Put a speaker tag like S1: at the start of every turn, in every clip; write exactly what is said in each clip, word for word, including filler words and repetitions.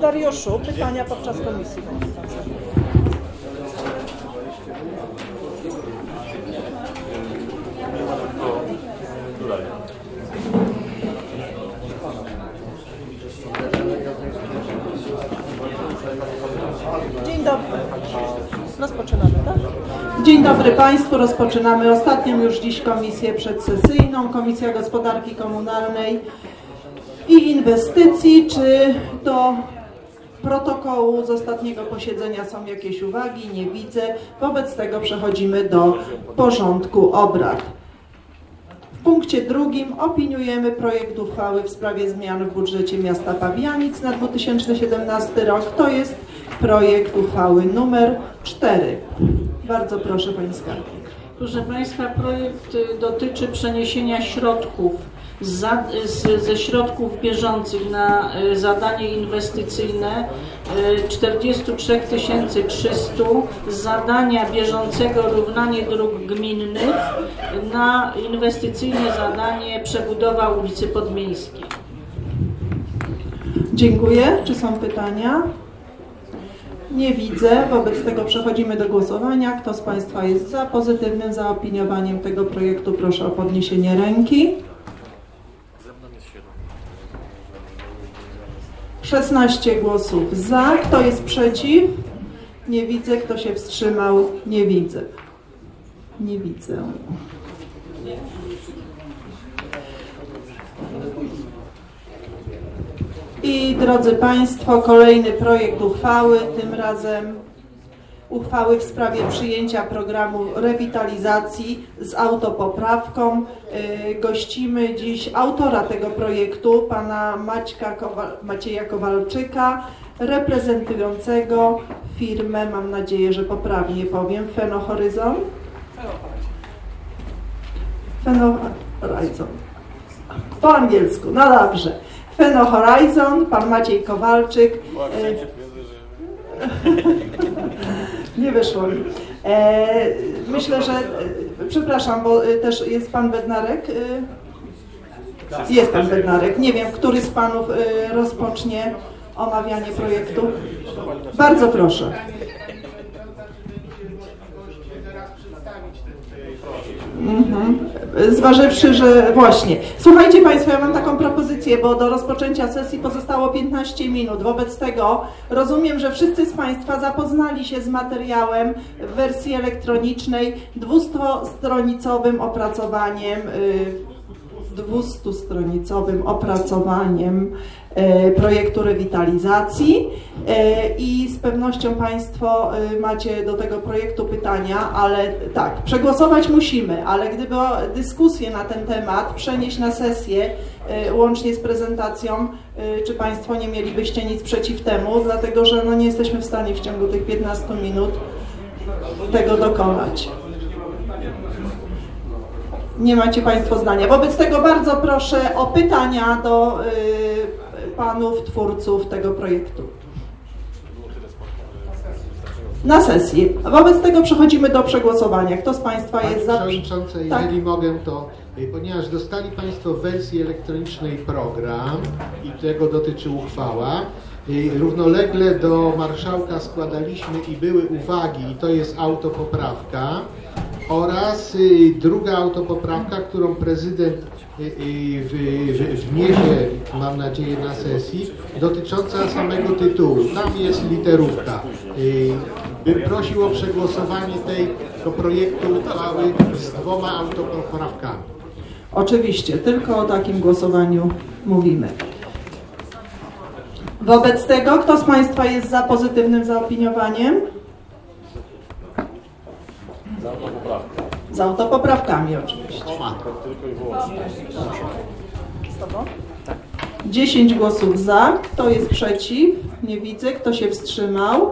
S1: Dariuszu, pytania podczas komisji. Dzień dobry. Rozpoczynamy, tak? Dzień dobry Państwu. Rozpoczynamy ostatnią już dziś komisję przedsesyjną. Komisja Gospodarki Komunalnej i Inwestycji. Czy do protokołu z ostatniego posiedzenia są jakieś uwagi? Nie widzę. Wobec tego przechodzimy do porządku obrad. W punkcie drugim opiniujemy projekt uchwały w sprawie zmian w budżecie miasta Pabianic na dwa tysiące siedemnasty rok. To jest projekt uchwały numer cztery. Bardzo proszę Pani Skarbnik.
S2: Proszę Państwa, projekt dotyczy przeniesienia środków za, z, ze środków bieżących na zadanie inwestycyjne czterdzieści trzy tysiące trzysta z zadania bieżącego równanie dróg gminnych na inwestycyjne zadanie przebudowa ulicy Podmiejskiej.
S1: Dziękuję. Czy są pytania? Nie widzę. Wobec tego przechodzimy do głosowania. Kto z Państwa jest za pozytywnym zaopiniowaniem tego projektu, proszę o podniesienie ręki. szesnaście głosów za. Kto jest przeciw? Nie widzę. Kto się wstrzymał? Nie widzę. Nie widzę. I drodzy Państwo, kolejny projekt uchwały, tym razem uchwały w sprawie przyjęcia programu rewitalizacji z autopoprawką. Yy, gościmy dziś autora tego projektu, pana Maćka Kowal, Macieja Kowalczyka, reprezentującego firmę, mam nadzieję, że poprawnie powiem, Fenohoryzon. Fenohoryzon. Po angielsku, no dobrze. Fenohoryzon, pan Maciej Kowalczyk. Nie wyszło mi. Myślę, że, przepraszam, bo też jest pan Bednarek. Jest pan Bednarek. Nie wiem, który z panów rozpocznie omawianie projektu. Bardzo proszę. Mhm. Zważywszy, że właśnie. Słuchajcie Państwo, ja mam taką propozycję, bo do rozpoczęcia sesji pozostało piętnaście minut. Wobec tego rozumiem, że wszyscy z Państwa zapoznali się z materiałem w wersji elektronicznej, dwustronicowym opracowaniem, dwustustronicowym opracowaniem projektu rewitalizacji i z pewnością Państwo macie do tego projektu pytania, ale tak, przegłosować musimy, ale gdyby dyskusję na ten temat przenieść na sesję łącznie z prezentacją, czy Państwo nie mielibyście nic przeciw temu, dlatego że no nie jesteśmy w stanie w ciągu tych piętnastu minut tego dokonać. Nie macie Państwo zdania. Wobec tego bardzo proszę o pytania do y, panów twórców tego projektu. Na sesję. Wobec tego przechodzimy do przegłosowania. Kto z Państwa
S3: Pani
S1: jest za...
S3: Przewodnicząca,
S1: tak.
S3: jeżeli mogę, to ponieważ dostali Państwo w wersji elektronicznej program i tego dotyczy uchwała, równolegle do marszałka składaliśmy i były uwagi, i to jest autopoprawka, oraz druga autopoprawka, którą prezydent wniesie, mam nadzieję, na sesji, dotycząca samego tytułu. Tam jest literówka. Bym prosił o przegłosowanie tego projektu uchwały z dwoma autopoprawkami.
S1: Oczywiście, tylko o takim głosowaniu mówimy. Wobec tego, kto z Państwa jest za pozytywnym zaopiniowaniem?
S4: Za autopoprawką.
S1: Z autopoprawkami oczywiście. dziesięć głosów za. Kto jest przeciw? Nie widzę. Kto się wstrzymał?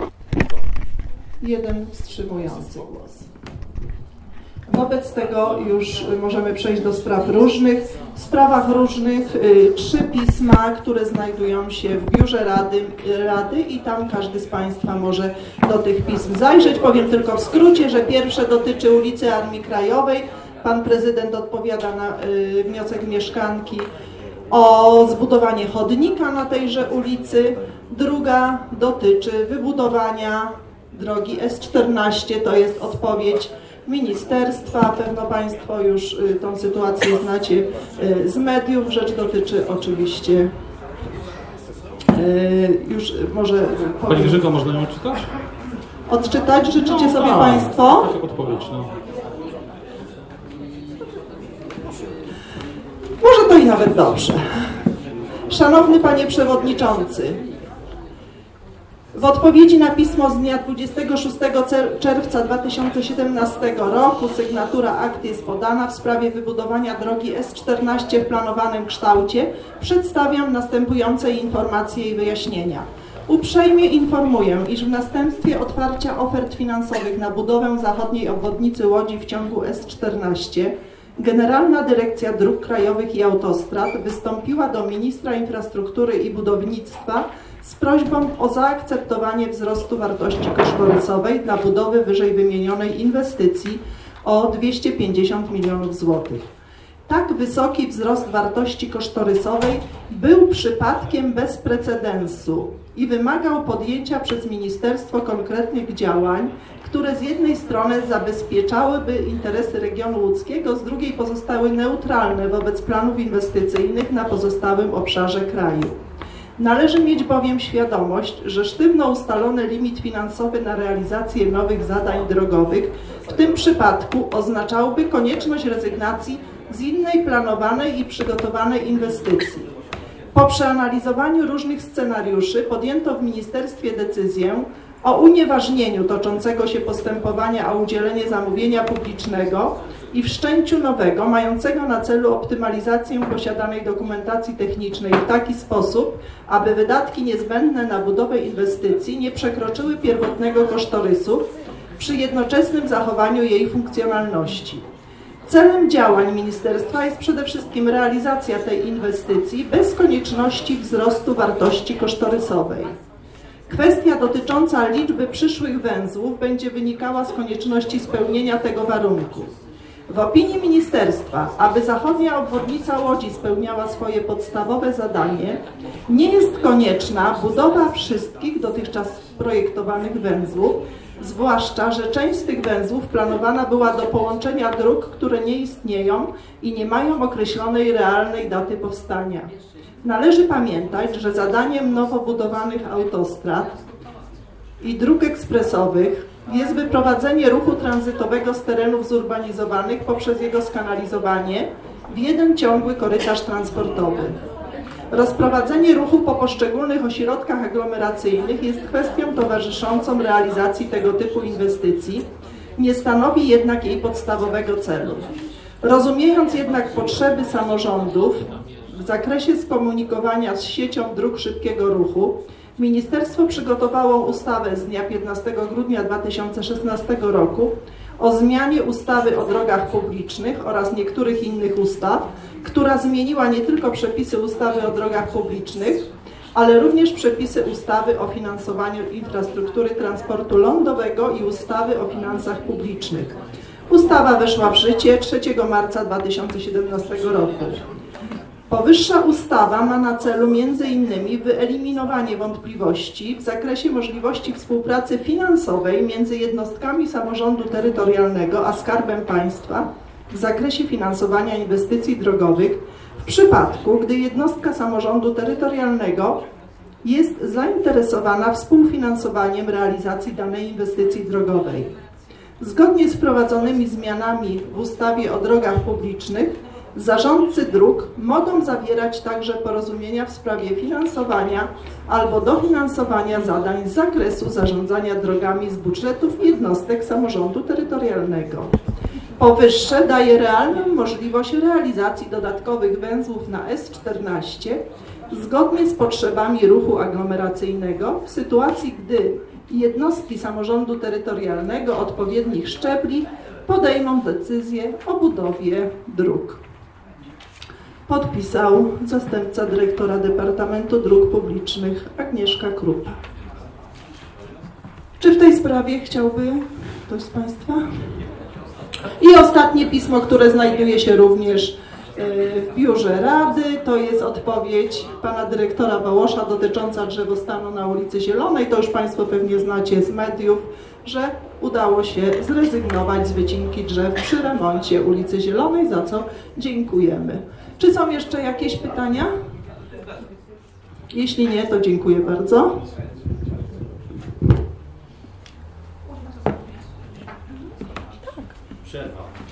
S1: Jeden wstrzymujący głos. Wobec tego już możemy przejść do spraw różnych. W sprawach różnych y, trzy pisma, które znajdują się w biurze Rady, Rady i tam każdy z Państwa może do tych pism zajrzeć. Powiem tylko w skrócie, że pierwsze dotyczy ulicy Armii Krajowej. Pan prezydent odpowiada na y, wniosek mieszkanki o zbudowanie chodnika na tejże ulicy. Druga dotyczy wybudowania drogi S czternaście, to jest odpowiedź ministerstwa. Pewno Państwo już tą sytuację znacie z mediów. Rzecz dotyczy oczywiście, już może powiem.
S5: Pani Grzyko, można ją odczytać?
S1: Odczytać życzycie
S5: No,
S1: sobie
S5: tak,
S1: Państwo?
S5: tak, odpowiedź, no.
S1: Może to i nawet dobrze. Szanowny Panie Przewodniczący, w odpowiedzi na pismo z dnia dwudziestego szóstego czerwca dwa tysiące siedemnastego roku sygnatura akt jest podana w sprawie wybudowania drogi S czternaście w planowanym kształcie. Przedstawiam następujące informacje i wyjaśnienia. Uprzejmie informuję, iż w następstwie otwarcia ofert finansowych na budowę zachodniej obwodnicy Łodzi w ciągu S czternaście Generalna Dyrekcja Dróg Krajowych i Autostrad wystąpiła do Ministra Infrastruktury i Budownictwa z prośbą o zaakceptowanie wzrostu wartości kosztorysowej dla budowy wyżej wymienionej inwestycji o dwieście pięćdziesiąt milionów złotych. Tak wysoki wzrost wartości kosztorysowej był przypadkiem bez precedensu i wymagał podjęcia przez ministerstwo konkretnych działań, które z jednej strony zabezpieczałyby interesy regionu łódzkiego, z drugiej pozostały neutralne wobec planów inwestycyjnych na pozostałym obszarze kraju. Należy mieć bowiem świadomość, że sztywno ustalony limit finansowy na realizację nowych zadań drogowych w tym przypadku oznaczałby konieczność rezygnacji z innej planowanej i przygotowanej inwestycji. Po przeanalizowaniu różnych scenariuszy podjęto w ministerstwie decyzję o unieważnieniu toczącego się postępowania o udzielenie zamówienia publicznego i wszczęciu nowego, mającego na celu optymalizację posiadanej dokumentacji technicznej w taki sposób, aby wydatki niezbędne na budowę inwestycji nie przekroczyły pierwotnego kosztorysu przy jednoczesnym zachowaniu jej funkcjonalności. Celem działań ministerstwa jest przede wszystkim realizacja tej inwestycji bez konieczności wzrostu wartości kosztorysowej. Kwestia dotycząca liczby przyszłych węzłów będzie wynikała z konieczności spełnienia tego warunku. W opinii ministerstwa, aby zachodnia obwodnica Łodzi spełniała swoje podstawowe zadanie, nie jest konieczna budowa wszystkich dotychczas projektowanych węzłów, zwłaszcza że część z tych węzłów planowana była do połączenia dróg, które nie istnieją i nie mają określonej realnej daty powstania. Należy pamiętać, że zadaniem nowo budowanych autostrad i dróg ekspresowych jest wyprowadzenie ruchu tranzytowego z terenów zurbanizowanych poprzez jego skanalizowanie w jeden ciągły korytarz transportowy. Rozprowadzenie ruchu po poszczególnych ośrodkach aglomeracyjnych jest kwestią towarzyszącą realizacji tego typu inwestycji, nie stanowi jednak jej podstawowego celu. Rozumiejąc jednak potrzeby samorządów w zakresie skomunikowania z siecią dróg szybkiego ruchu, ministerstwo przygotowało ustawę z dnia piętnastego grudnia dwa tysiące szesnastego roku o zmianie ustawy o drogach publicznych oraz niektórych innych ustaw, która zmieniła nie tylko przepisy ustawy o drogach publicznych, ale również przepisy ustawy o finansowaniu infrastruktury transportu lądowego i ustawy o finansach publicznych. Ustawa weszła w życie trzeciego marca dwa tysiące siedemnastego roku. Powyższa ustawa ma na celu między innymi wyeliminowanie wątpliwości w zakresie możliwości współpracy finansowej między jednostkami samorządu terytorialnego a Skarbem Państwa w zakresie finansowania inwestycji drogowych w przypadku, gdy jednostka samorządu terytorialnego jest zainteresowana współfinansowaniem realizacji danej inwestycji drogowej. Zgodnie z wprowadzonymi zmianami w ustawie o drogach publicznych zarządcy dróg mogą zawierać także porozumienia w sprawie finansowania albo dofinansowania zadań z zakresu zarządzania drogami z budżetów jednostek samorządu terytorialnego. Powyższe daje realną możliwość realizacji dodatkowych węzłów na S czternaście zgodnie z potrzebami ruchu aglomeracyjnego w sytuacji, gdy jednostki samorządu terytorialnego odpowiednich szczebli podejmą decyzję o budowie dróg. Podpisał zastępca dyrektora Departamentu Dróg Publicznych Agnieszka Krupa. Czy w tej sprawie chciałby ktoś z Państwa? I ostatnie pismo, które znajduje się również w biurze Rady. To jest odpowiedź pana dyrektora Wołosza dotycząca drzewostanu na ulicy Zielonej. To już Państwo pewnie znacie z mediów, że udało się zrezygnować z wycinki drzew przy remoncie ulicy Zielonej, za co dziękujemy. Czy są jeszcze jakieś pytania? Jeśli nie, to dziękuję bardzo.
S4: Przerwa.